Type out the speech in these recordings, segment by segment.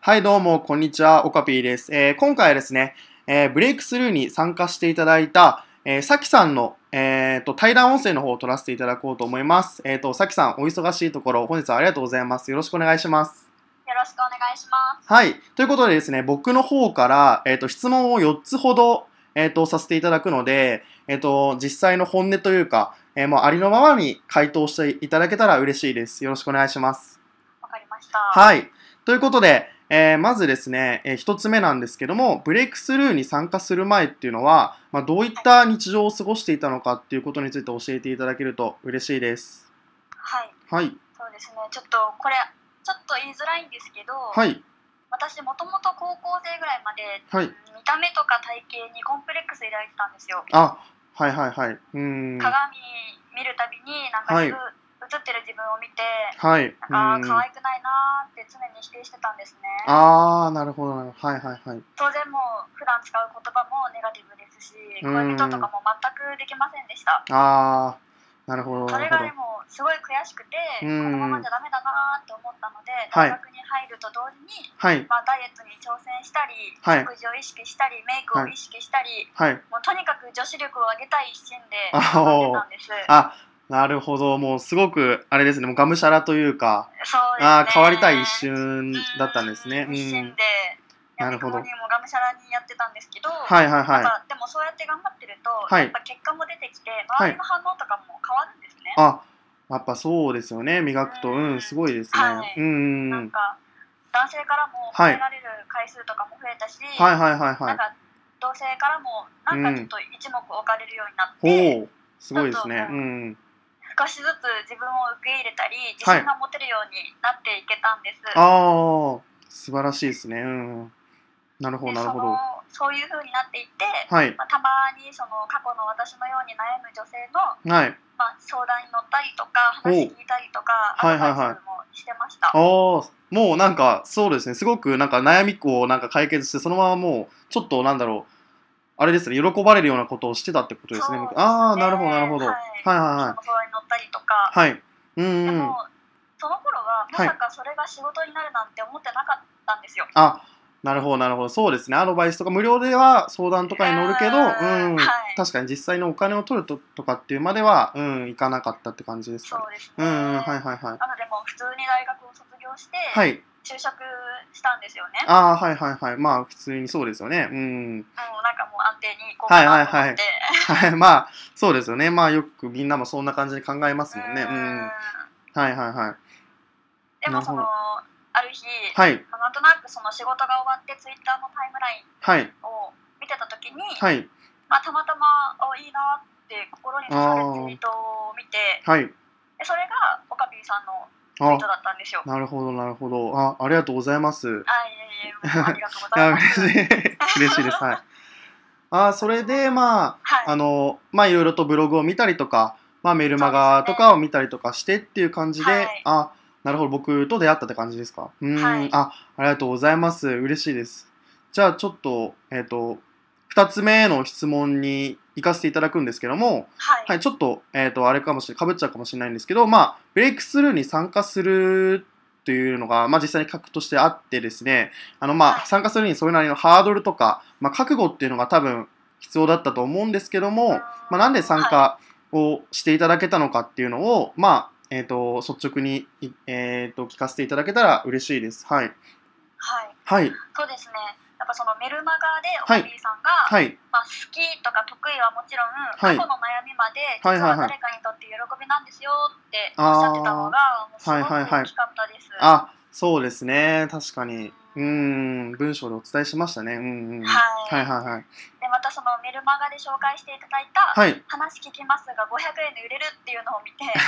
はい、どうも、こんにちは。オカピーです。今回はですね、ブレイクスルーに参加していただいた、さきさんの、対談音声の方を取らせていただこうと思います。さきさん、お忙しいところ、本日はありがとうございます。よろしくお願いします。 よろしくお願いします。 はい。ということでですね、僕の方から、質問を4つほど、させていただくので、実際の本音というか、もうありのままに回答していただけたら嬉しいです。よろしくお願いします。 わかりました。 はい。ということで、まずですね、一つ目なんですけども、ブレイクスルーに参加する前っていうのは、どういった日常を過ごしていたのかっていうことについて教えていただけると嬉しいです。 はい。 はい。 そうですね。ちょっとこれちょっと言いづらいんですけど、 はい。 私もともと高校生ぐらいまで、 はい。 見た目とか体型にコンプレックス抱いてたんですよ。 あ、はいはいはい。 鏡見るたびになんかはい。 映ってる自分を見て、 はい。 なんか可愛くないなーって常に否定してたんですね。 あー、なるほど。はいはいはい。 当然もう普段使う言葉もネガティブですし、恋人とかも全くできませんでした。 あー、なるほどそなるほど。 れがでもすごい悔しくて、このままじゃダメだなって思ったので、 はい大学に入ると同時に、 はい。 ダイエットに挑戦したり、 はい食事を意識したり、メイクを意識したり、 はい。 もうとにかく女子力を上げたい一心であ頑張ってたんです。 あ、なるほど。もうすごく、あれですね、もうがむしゃらというか、 そうですね。 変わりたい一瞬だったんですね。 一心で、 なるほど。 闇雲にもがむしゃらにやってたんですけど、 はいはいはい。 でもそうやって頑張ってると、 はいやっぱ結果も出てきて、周りの反応とかも変わるんですね。 あ、やっぱそうですよね。磨くと、すごいですね。 はい。なんか男性からも褒められる回数とかも増えたし、 はいはいはいはい。 なんか同性からもなんかちょっと一目置かれるようになって、 ほう、すごいですね。 少しずつ自分を受け入れたり、自信が持てるようになっていけたんです。 ああ、素晴らしいですね。なるほどなるほど。 そういう風になっていって、 はい。 たまにその過去の私のように悩む女性の、 はい。 相談に乗ったりとか、話聞いたりとか、アドバイスもしてました。 もうなんかそうですね、すごくなんか悩みをなんか解決して、そのままもうちょっとなんだろう、あれですね、喜ばれるようなことをしてたってことですね。ああ、なるほどなるほど。はいはいはい。 人の相談に乗ったりとか。 はい。 でもその頃はまさかそれが仕事になるなんて思ってなかったんですよ。 あ、なるほどなるほど。そうですね。アドバイスとか無料では相談とかに乗るけど、確かに実際のお金を取るとかっていうまでは、いかなかったって感じですかね。 そうですね。 はいはいはい。 なのでもう普通に大学を卒業して、就職したんですよね。 はいはいはい。まあ普通にそうですよね。 なんかもう安定にいこうかなと思って。 はい、まあそうですよね。まあよくみんなもそんな感じに考えますもんね。はいはいはい。 でもある日、なんとなくその仕事が終わってツイッターのタイムラインを見てた時に、たまたまいいなって心に刺さるツイートを見て、それがオカピーさんのツイートだったんですよ。 なるほどなるほど。ありがとうございます。 いえいえ、ありがとうございます。 嬉しいです。はい。それでいろいろとブログを見たりとか、メルマガとかを見たりとかしてっていう感じで、なるほど、僕と出会ったって感じですか。ありがとうございます。嬉しいです。じゃあちょっと、2つ目の質問に行かせていただくんですけども、ちょっと、あれかもしれない、かぶっちゃうかもしれないんですけど、ブレイクスルーに参加するというのが、実際に核としてあってですね、参加するにそれなりのハードルとか、覚悟っていうのが多分必要だったと思うんですけども、なんで参加をしていただけたのかっていうのを、率直に、聞かせていただけたら嬉しいです。はい。 そうですね。やっぱそのメルマガでオカピーさんが、好きとか得意はもちろん、過去の悩みまで実は誰かにとって喜びなんですよっておっしゃってたのがすごく大きかったです。 そうですね。確かに。文章でお伝えしましたね。で、 またそのメルマガで紹介していただいた、話聞きますが500円で売れるっていうのを見て、これ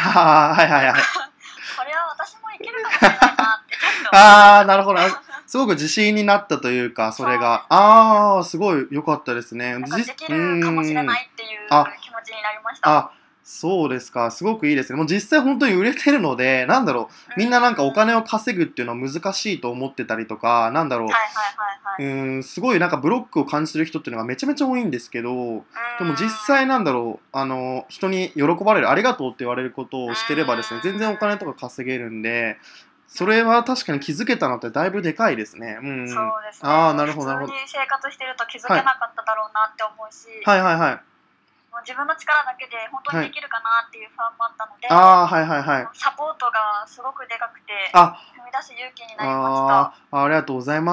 は私もいけるかもしれないなってちょっと。 なるほど。すごく自信になったというか、それが。すごい良かったですね。 できるかもしれないっていう気持ちになりました。 そうですか。すごくいいですね。もう実際本当に売れてるので、みんななんかお金を稼ぐっていうのは難しいと思ってたりとか、すごいなんかブロックを感じてる人っていうのがめちゃめちゃ多いんですけど、でも実際人に喜ばれる、ありがとうって言われることをしてればですね、全然お金とか稼げるんで、 それは確かに気づけたのってだいぶでかいですね。 そうですね。 ああ、なるほど、なるほど。 普通に生活してると気づけなかっただろうなって思うし、 はいはいはい。 もう自分の力だけで本当にできるかなっていう不安もあったので、 はいはいはい。 サポートがすごくでかくて、踏み出す勇気になりました。 ありがとうございます。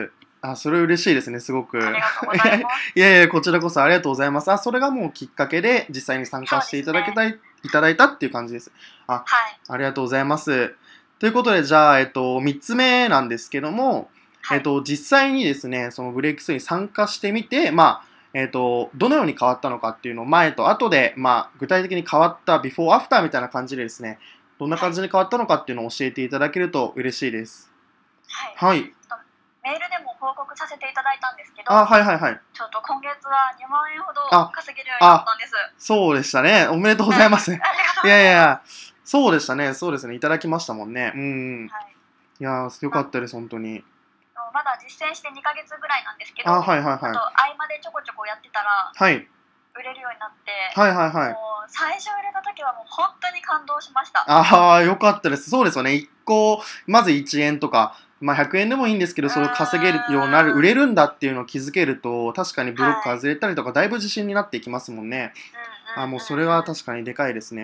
それ嬉しいですね、すごく。 ありがとうございます。 いやいや、こちらこそありがとうございます。それがもうきっかけで実際に参加していただいたっていう感じです。 はい。 ありがとうございます。ということで、じゃあ、3つ目なんですけども、実際にですね、そのブレイクスルーに参加してみて、どのように変わったのかっていうのを前と後で、具体的に変わったビフォーアフターみたいな感じでですね、どんな感じに変わったのかっていうのを教えていただけると嬉しいです。 はい。メールでも報告させていただいたんですけど、ちょっと今月は2万円ほど稼げるようになったんです。 そうでしたね。おめでとうございます。いや、そうでしたね。そうですね。いただきましたもんね。いやよかったです、本当に。 まだ実践して2ヶ月ぐらいなんですけど、あと合間でちょこちょこやってたら、売れるようになって、もう最初売れた時はもう本当に感動しました。 よかったです。そうですよね。1個、まず1円とか、100円でもいいんですけど、それを稼げるようになる、売れるんだっていうのを気づけると、確かにブロック外れたりとか、だいぶ自信になっていきますもんね。もうそれは確かにでかいですね。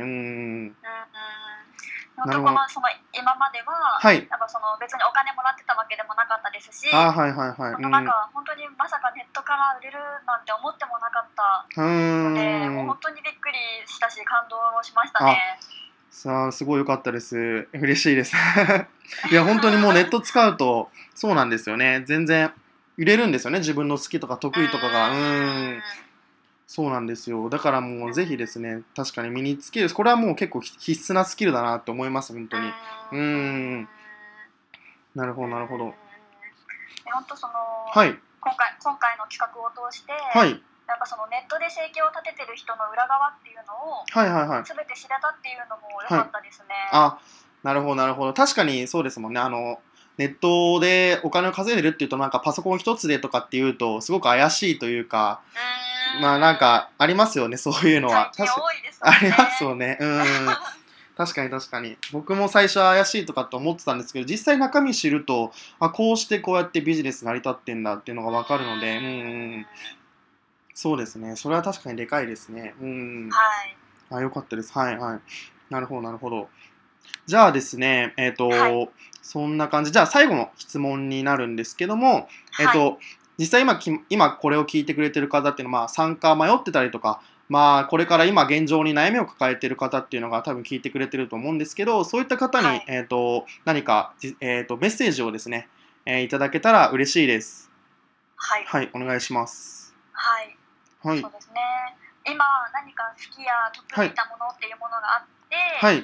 本当今までは、やっぱ別にお金もらってたわけでもなかったですし、なんか本当にまさかネットから売れるなんて思ってもなかったので、もう本当にびっくりしたし感動しましたね。 すごい良かったです。嬉しいです。いや、本当にもうネット使うと、そうなんですよね。全然売れるんですよね。自分の好きとか得意とかが。そうなんですよ。だからもうぜひですね、確かに身につける。これはもう結構必須なスキルだなって思います、本当に。なるほど、なるほど。 本当今回の企画を通して、やっぱネットで生計を立ててる人の裏側っていうのを全て知れたっていうのも良かったですね。 なるほど、なるほど。確かにそうですもんね。ネットでお金を稼いでるっていうと、なんかパソコン一つでとかっていうと、すごく怪しいというか、なんかありますよね、そういうのは。 最近多いですよね。 ありますよね。確かに確かに。僕も最初は怪しいとかって思ってたんですけど、実際中身知ると、こうしてこうやってビジネス成り立ってんだっていうのが分かるので、そうですね。それは確かにでかいですね。よかったです。なるほど、なるほど。じゃあですね、そんな感じ。じゃあ最後の質問になるんですけども、実際今これを聞いてくれてる方っていうのは、参加迷ってたりとか、これから今現状に悩みを抱えている方っていうのが多分聞いてくれてると思うんですけど、そういった方に、何か、メッセージをですね、いただけたら嬉しいです。お願いします。 そうですね。今何か好きや得意なものっていうものがあって、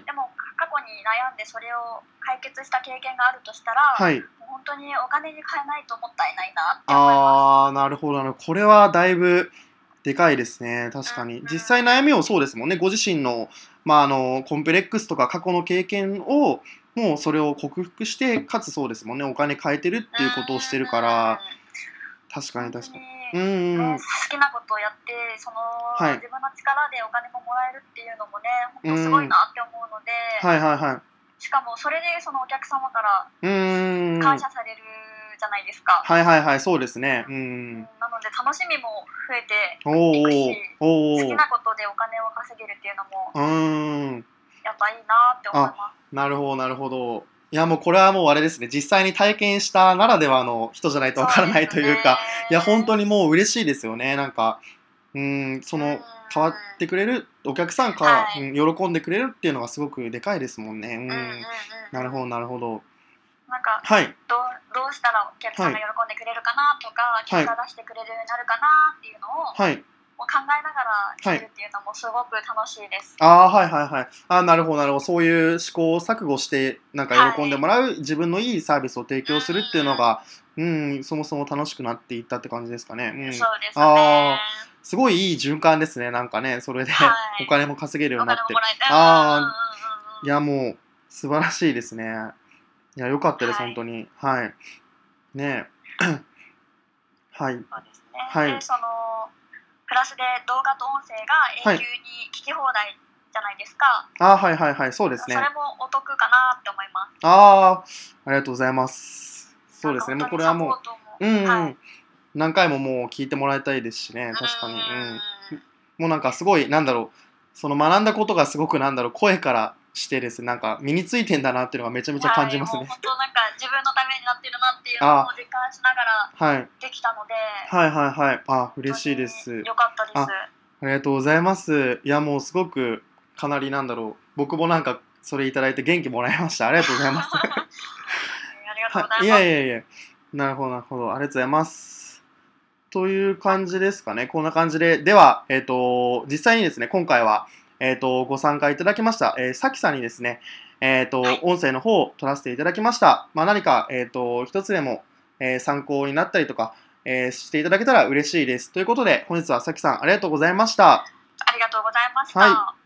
でも過去に悩んでそれを解決した経験があるとしたら、本当にお金に換えないともったいないなって思います。 なるほど。これはだいぶでかいですね。確かに。実際悩みをそうですもんね。ご自身の、コンプレックスとか過去の経験を、もうそれを克服して、かつそうですもんね。お金変えてるっていうことをしてるから、確かに確かに。 好きなことをやって自分の力でお金ももらえるっていうのもね、本当すごいなって思うので、しかもそれでお客様から感謝されるじゃないですか。 そうですね。 なので楽しみも増えていくし、好きなことでお金を稼げるっていうのもやっぱいいなって思います。 なるほど、なるほど。いや、もうこれはもうあれですね、実際に体験したならではの人じゃないとわからないというか、いや、本当にもう嬉しいですよね。なんか、変わってくれる、お客さんが、喜んでくれるっていうのがすごくでかいですもんね。なるほど、なるほど。 なんか、どうしたらお客さんが喜んでくれるかなとか、結果出してくれるようになるかなっていうのを、考えながらやるっていうのもすごく楽しいです。 なるほど、なるほど。そういう試行錯誤して、なんか喜んでもらう、自分のいいサービスを提供するっていうのが、そもそも楽しくなっていったって感じですかね。 そうですね。 すごいいい循環ですね。なんかね、それでお金も稼げるようになって。いや、もう素晴らしいですね。いや、よかったです、本当に。ねそうですね。で、プラスで動画と音声が永久に聞き放題じゃないですか。 はいはいはい、そうですね。 それもお得かなって思います。 ありがとうございます。そうですね、 もうこれはもう、何回ももう聞いてもらいたいですしね、確かに。もうなんかすごい、その学んだことがすごく声からしてですね、なんか身についてんだなっていうのがめちゃめちゃ感じますね。 本当なんか自分のためになってるなっていうのを実感しながらできたので、 はいはいはい、嬉しいです。 よかったです。 ありがとうございます。いや、もうすごくかなり僕もなんかそれいただいて元気もらいました。ありがとうございます。 ありがとうございます。 いやいやいや、なるほどなるほど、ありがとうございます。という感じですかね。こんな感じで、では、実際にですね、今回は、ご参加いただきました、さきさんにですね、音声の方を取らせていただきました。何か、一つでも、参考になったりとか、していただけたら嬉しいです。ということで、本日はさきさんありがとうございました。 ありがとうございました。 はい。